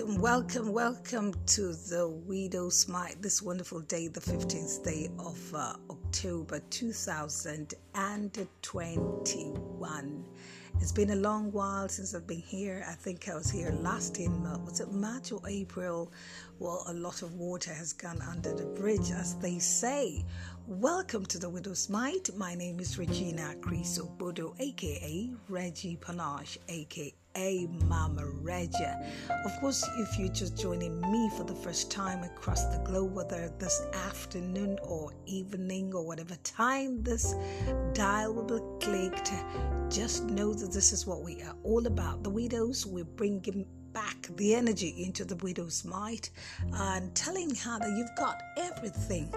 welcome to the Widow's Mite this wonderful day, the 15th day of October 2021. It's been a long while since I've been here. I think I was here last in, was it March or April? Well, a lot of water has gone under the bridge, as they say. Welcome to the Widow's Mite. My name is Regina Crisobodo, aka Reggie Panache, aka Mama Regia. Of course, if you're just joining me for the first time across the globe, whether this afternoon or evening or whatever time this dial will be clicked, just know that this is what we are all about. The widows, we're bringing back the energy into the Widow's Mite and telling her that you've got everything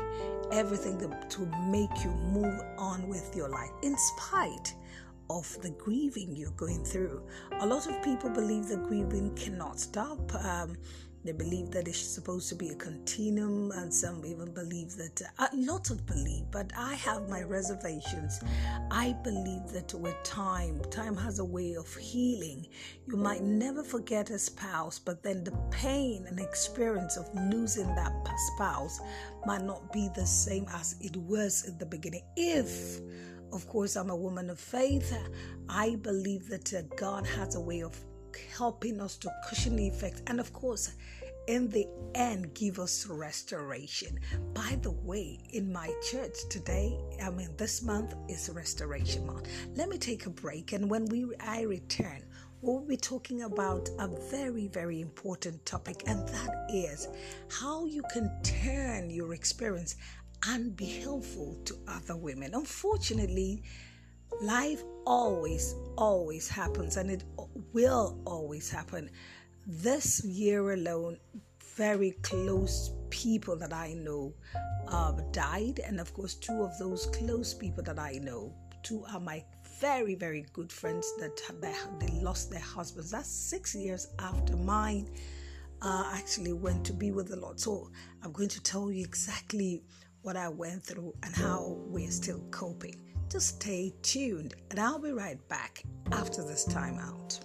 to make you move on with your life in spite of the grieving you're going through. A lot of people believe that grieving cannot stop. They believe that it's supposed to be a continuum, and some even believe that, a lot of believe, but I have my reservations. I believe that with time has a way of healing. You might never forget a spouse, but then the pain and experience of losing that spouse might not be the same as it was in the beginning. If, of course, I'm a woman of faith, I believe that God has a way of helping us to cushion the effect, and of course in the end give us restoration. By the way, in my church today, this month is Restoration Month. Let me take a break, and when I return, we'll be talking about a very, very important topic, and that is how you can turn your experience and be helpful to other women. Unfortunately, life always happens, and it will always happen. This year alone, very close people that I know died, and of course, two of those close people that I know, two are my very, very good friends that they lost their husbands. That's 6 years after mine actually went to be with the Lord. So I'm going to tell you exactly what I went through and how we're still coping. Just stay tuned, and I'll be right back after this time out.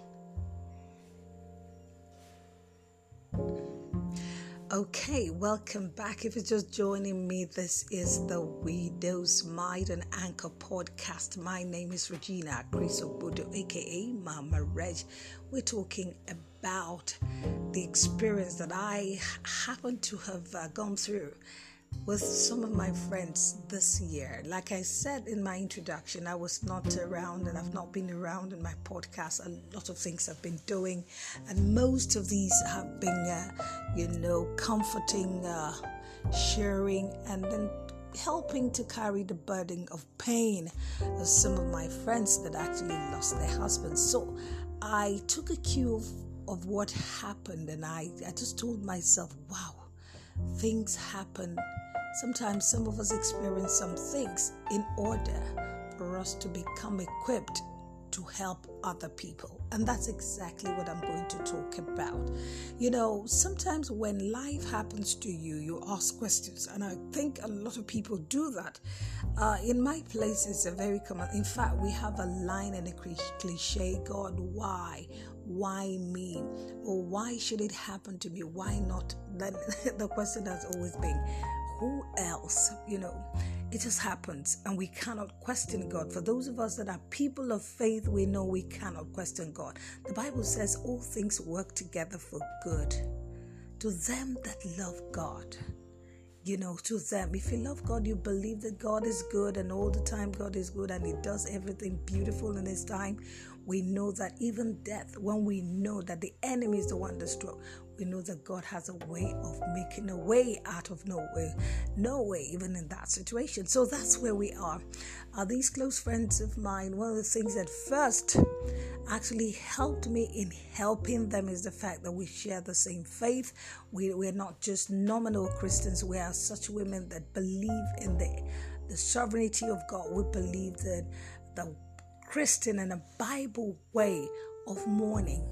Okay, welcome back. If you're just joining me, this is the Widow's Mite and Anchor podcast. My name is Regina Crisobodo, aka Mama Reg. We're talking about the experience that I happen to have gone through with some of my friends this year. Like I said in my introduction, I was not around, and I've not been around in my podcast. A lot of things I've been doing, and most of these have been comforting, sharing, and then helping to carry the burden of pain of some of my friends that actually lost their husbands. So I took a cue of what happened, and I just told myself, wow, things happen. Sometimes some of us experience some things in order for us to become equipped to help other people. And that's exactly what I'm going to talk about. Sometimes when life happens to you, you ask questions. And I think a lot of people do that. In my place, it's a very common. In fact, we have a line and a cliche, God, why? Why me? Or why should it happen to me? Why not? Then the question has always been, who else? It just happens, and we cannot question God. For those of us that are people of faith, we know we cannot question God. The Bible says all things work together for good to them that love God. To them, if you love God, you believe that God is good, and all the time God is good, and He does everything beautiful in His time. We know that even death, when we know that the enemy is the one that struck, we know that God has a way of making a way out of no way, even in that situation. So that's where we are. These close friends of mine, one of the things that first actually helped me in helping them is the fact that we share the same faith. We're not just nominal Christians. We are such women that believe in the sovereignty of God. We believe that the Christian and a Bible way of mourning.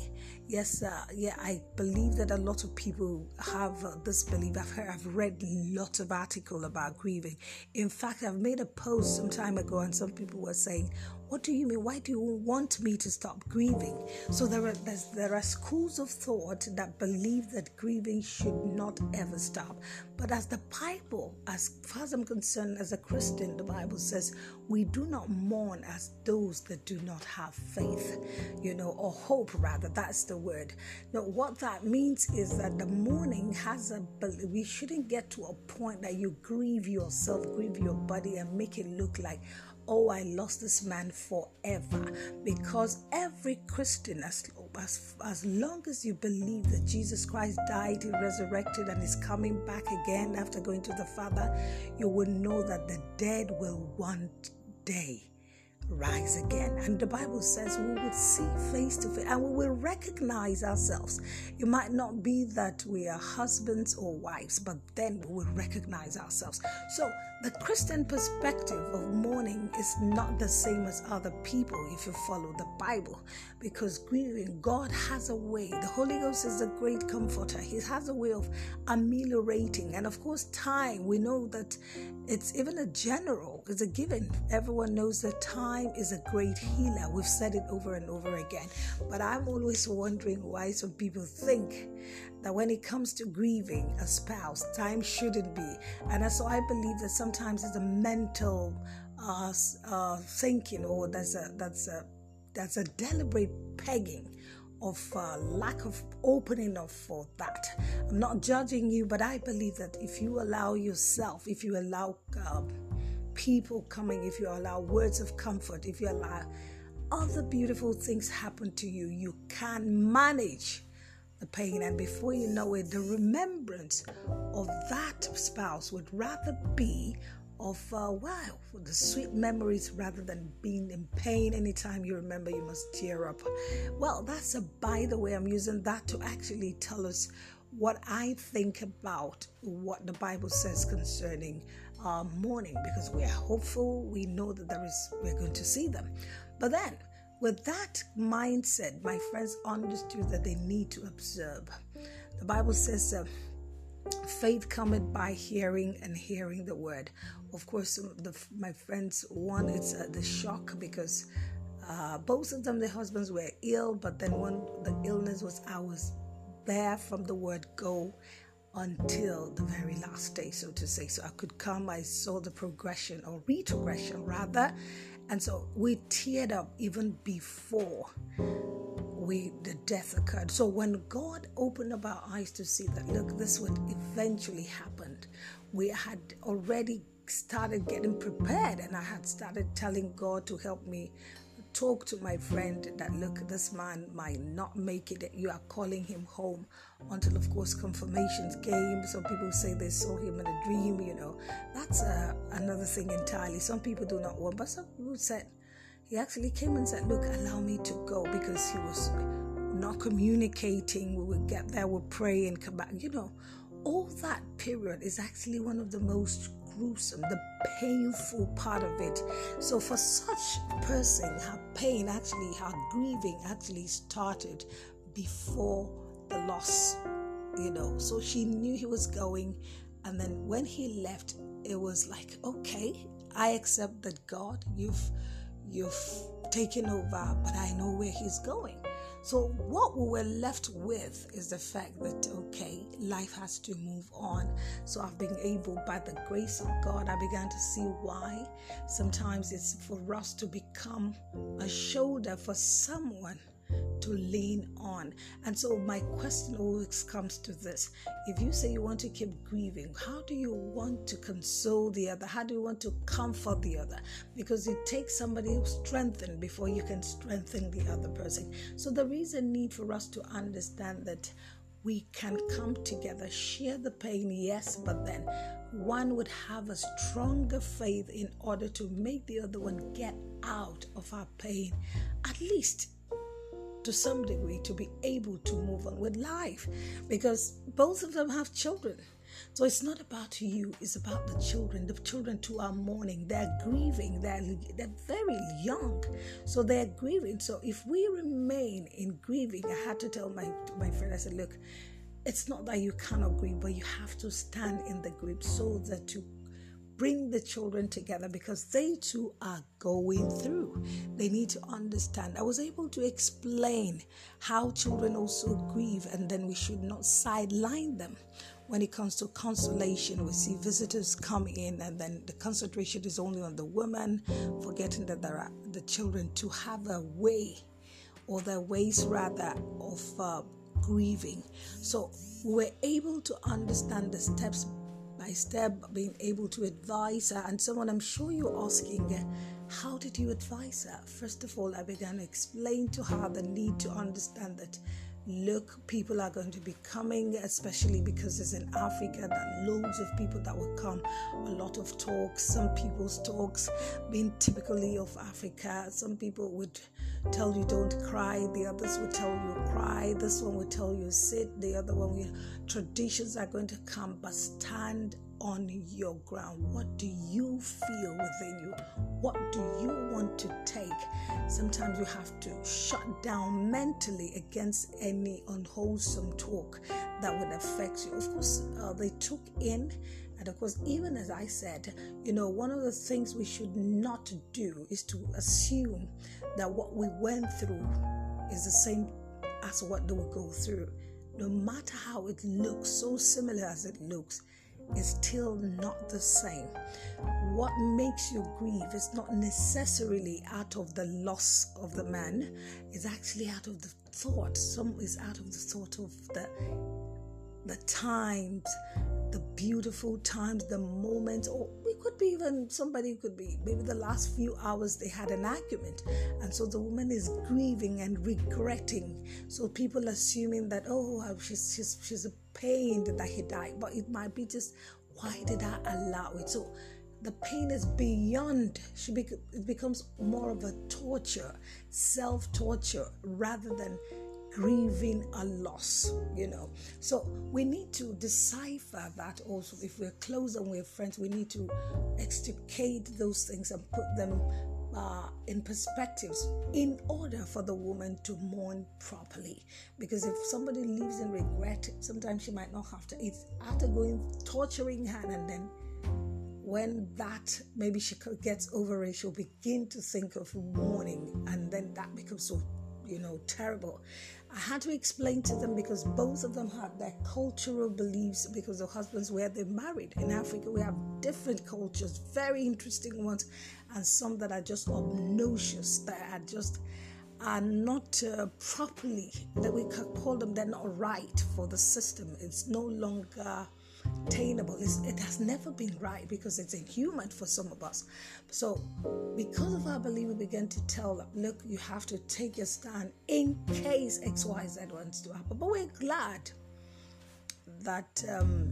Yes, I believe that a lot of people have this belief. I've read lots of articles about grieving. In fact, I've made a post some time ago, and some people were saying, "What do you mean? Why do you want me to stop grieving?" So there are schools of thought that believe that grieving should not ever stop. But as the Bible, as far as I'm concerned, as a Christian, the Bible says we do not mourn as those that do not have faith, or hope rather. That's the word. Now, what that means is that the mourning we shouldn't get to a point that you grieve yourself, grieve your body, and make it look like, oh, I lost this man forever. Because every Christian, as long as you believe that Jesus Christ died, He resurrected, and is coming back again after going to the Father, you will know that the dead will one day rise again. And the Bible says we will see face to face and we will recognize ourselves. It might not be that we are husbands or wives, but then we will recognize ourselves. So the Christian perspective of mourning is not the same as other people if you follow the Bible, because grieving, God has a way. The Holy Ghost is a great comforter. He has a way of ameliorating. And of course, time, we know that it's even it's a given. Everyone knows that time is a great healer. We've said it over and over again. But I'm always wondering why some people think that when it comes to grieving a spouse, time shouldn't be. And so I believe that sometimes it's a mental thinking, or that's a deliberate pegging of lack of opening up for that. I'm not judging you, but I believe that if you allow yourself, if you allow people coming, if you allow words of comfort, if you allow other beautiful things happen to you, you can manage the pain. And before you know it, the remembrance of that spouse would rather be of the sweet memories, rather than being in pain. Anytime you remember, you must tear up. Well, by the way, I'm using that to actually tell us what I think about what the Bible says concerning mourning, because we are hopeful. We know that we're going to see them. But then, with that mindset, my friends understood that they need to observe. The Bible says, faith cometh by hearing, and hearing the word. Of course, my friends, one, it's the shock, because both of them, their husbands were ill, but then the illness was, I was there from the word go until the very last day, so to say. So I could come, I saw the progression, or retrogression rather, and so we teared up even before the death occurred. So when God opened up our eyes to see that, look, this would eventually happen, we had already started getting prepared, and I had started telling God to help me talk to my friend that, look, this man might not make it. You are calling him home, until, of course, confirmations came. Some people say they saw him in a dream, That's another thing entirely. Some people do not want, but some people said, he actually came and said, look, allow me to go, because he was not communicating. We would get there, we'll pray and come back. All that period is actually one of the most gruesome, the painful part of it. So for such a person, her pain, her grieving actually started before the loss, So she knew he was going, and then when he left, it was like, okay, I accept that, God, you've taken over, but I know where he's going. So what we were left with is the fact that, okay, life has to move on. So I've been able, by the grace of God, I began to see why sometimes it's for us to become a shoulder for someone to lean on. And so my question always comes to this. If you say you want to keep grieving, how do you want to console the other? How do you want to comfort the other? Because it takes somebody who's strengthened before you can strengthen the other person. So there is a need for us to understand that we can come together, share the pain, yes, but then one would have a stronger faith in order to make the other one get out of our pain, at least to some degree, to be able to move on with life, because both of them have children. So it's not about you, it's about the children. The children too are mourning, they're grieving, they're very young, so they're grieving. So if we remain in grieving, I had to tell my friend, I said, look, it's not that you cannot grieve, but you have to stand in the grief so that to bring the children together, because they too are going through. They need to understand. I was able to explain how children also grieve, and then we should not sideline them. When it comes to consolation, we see visitors come in, and then the concentration is only on the women, forgetting that there are the children to have a way, or their ways rather, of grieving. So we're able to understand the steps by step, being able to advise her. And someone, I'm sure you're asking, how did you advise her? First of all, I began to explain to her the need to understand that, look, people are going to be coming, especially because it's in Africa, there are loads of people that will come, a lot of talks, some people's talks being typically of Africa. Some people would tell you don't cry, the others will tell you cry, this one will tell you sit, the other one will. Traditions are going to come, but stand on your ground. What do you feel within you? What do you want to take? Sometimes you have to shut down mentally against any unwholesome talk that would affect you. Of course, they took in, and of course, even as I said, one of the things we should not do is to assume that what we went through is the same as what they will go through. No matter how it looks, so similar as it looks, is still not the same. What makes you grieve is not necessarily out of the loss of the man, it's actually out of the thought. Some is out of the thought of the times, the beautiful times, the moments, or we could be even, somebody could be, maybe the last few hours they had an argument, and so the woman is grieving and regretting. So people assuming that, she's pained that he died, but it might be just, why did I allow it? So the pain is beyond, it becomes more of a torture, self-torture, rather than grieving a loss, So we need to decipher that also. If we're close and we're friends, we need to extricate those things and put them in perspectives in order for the woman to mourn properly. Because if somebody lives in regret, sometimes she might not have to. It's after torturing her, and then when that, maybe she gets over it, she'll begin to think of mourning, and then that becomes so terrible. I had to explain to them, because both of them had their cultural beliefs, because the husbands where they married. In Africa, we have different cultures, very interesting ones, and some that are just obnoxious, that are not properly, that we could call them, they're not right for the system. It's no longer attainable. It has never been right, because it's inhuman for some of us. So because of our belief, we began to tell them, look, you have to take your stand in case XYZ wants to happen. But we're glad that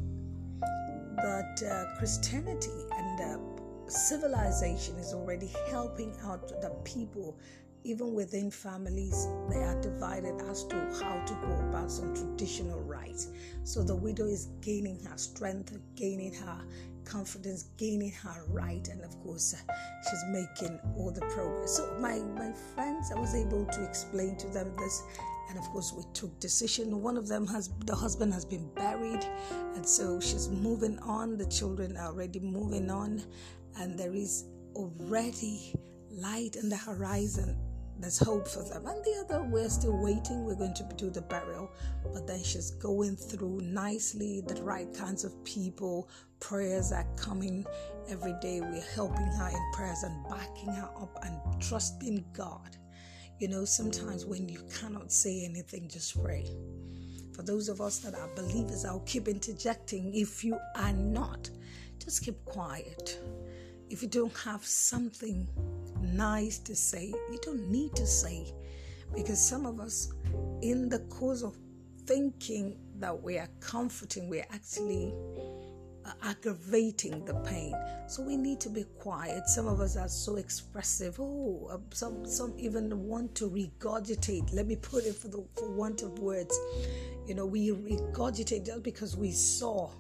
Christianity and civilization is already helping out the people. Even within families, they are divided as to how to go about some traditional rites. So the widow is gaining her strength, gaining her confidence, gaining her right, and of course, she's making all the progress. So my friends, I was able to explain to them this, and of course, we took decision. One of them the husband has been buried, and so she's moving on. The children are already moving on, and there is already light in the horizon. There's hope for them. And the other, we're still waiting. We're going to do the burial. But then she's going through nicely, the right kinds of people. Prayers are coming every day. We're helping her in prayers and backing her up and trusting God. Sometimes when you cannot say anything, just pray. For those of us that are believers, I'll keep interjecting. If you are not, just keep quiet. If you don't have something nice to say, you don't need to say, because some of us, in the course of thinking that we are comforting, we're actually aggravating the pain. So we need to be quiet. Some of us are so expressive. Some even want to regurgitate. Let me put it for want of words. We regurgitate just because we saw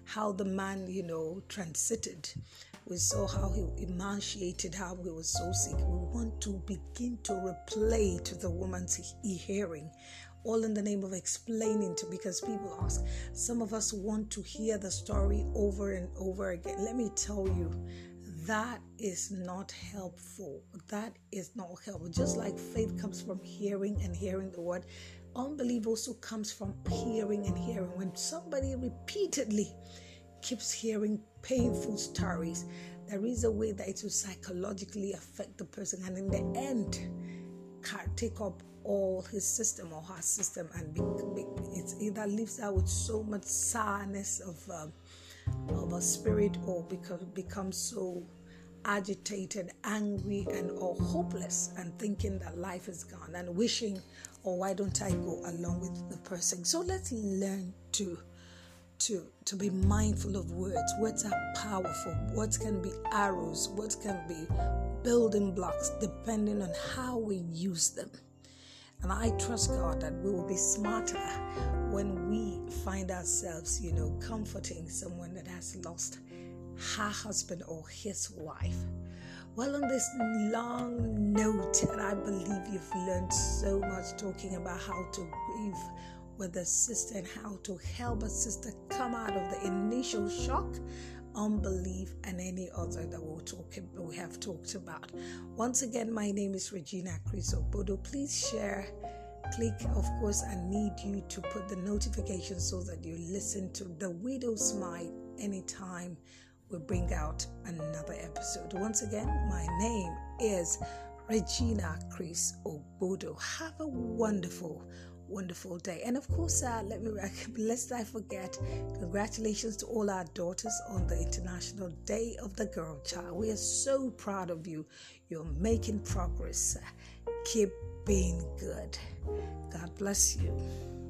how the man, transited. We saw how he emaciated, how he was so sick. We want to begin to replay to the woman's hearing, all in the name of explaining to, because people ask. Some of us want to hear the story over and over again. Let me tell you, that is not helpful. That is not helpful. Just like faith comes from hearing and hearing the word, unbelief also comes from hearing and hearing. When somebody repeatedly keeps hearing painful stories, there is a way that it will psychologically affect the person, and in the end take up all his system or her system, and it either leaves out with so much sourness of a spirit, or becomes so agitated, angry, and or hopeless, and thinking that life is gone, and wishing, why don't I go along with the person? So let's learn to be mindful of words. Words are powerful. Words can be arrows. Words can be building blocks, depending on how we use them. And I trust God that we will be smarter when we find ourselves, comforting someone that has lost her husband or his wife. Well, on this long note, and I believe you've learned so much talking about how to grieve with a sister and how to help a sister come out of the initial shock, unbelief, and any other that we have talked about. Once again, my name is Regina Chris Ogbodo. Please share, click, of course. I need you to put the notification so that you listen to The Widow's Might anytime we bring out another episode. Once again, my name is Regina Chris Ogbodo. Have a wonderful day. And of course, lest I forget, congratulations to all our daughters on the International Day of the Girl Child. We are so proud of you. You're making progress. Keep being good. God bless you.